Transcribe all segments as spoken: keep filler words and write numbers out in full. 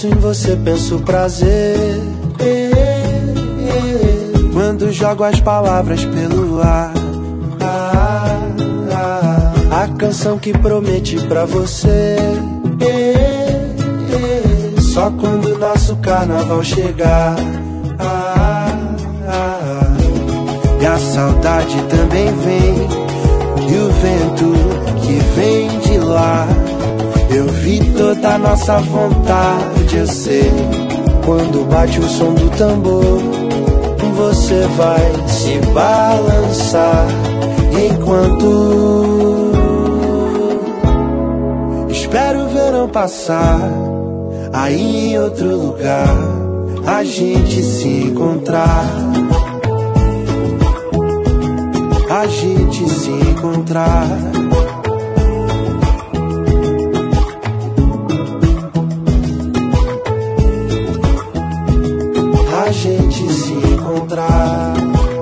penso em você, penso prazer. Quando jogo as palavras pelo ar, ah, ah, a canção que prometi pra você. Só quando nosso carnaval chegar, ah, ah, e a saudade também vem, e o vento que vem de lá. Eu vi toda a nossa vontade, eu sei. Quando bate o som do tambor, você vai se balançar. Enquanto espero o verão passar, aí em outro lugar a gente se encontrar. A gente se encontrar. A gente se encontrar.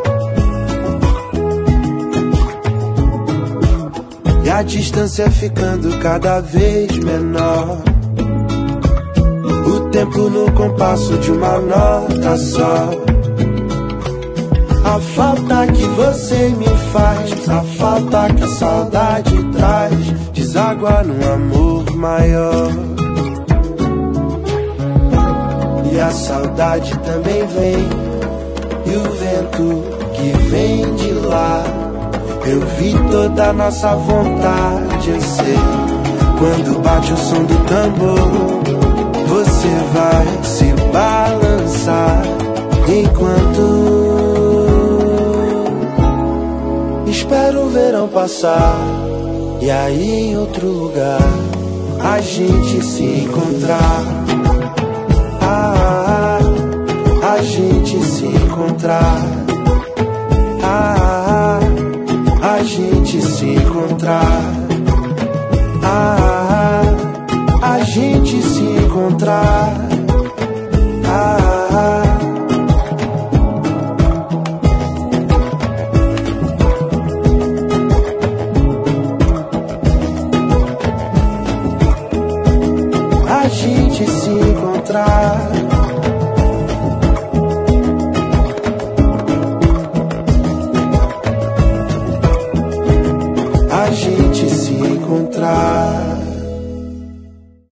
E a distância ficando cada vez menor. O tempo no compasso de uma nota só. A falta que você me faz, a falta que a saudade traz, deságua num amor maior. E a saudade também vem, e o vento que vem de lá. Eu vi toda a nossa vontade, eu sei. Quando bate o som do tambor, você vai se balançar. Enquanto espero o verão passar, e aí em outro lugar a gente se encontrar. Ah, a gente se encontrar. Ah, a gente se encontrar. Ah, a gente se encontrar. Ah, a gente se encontrar.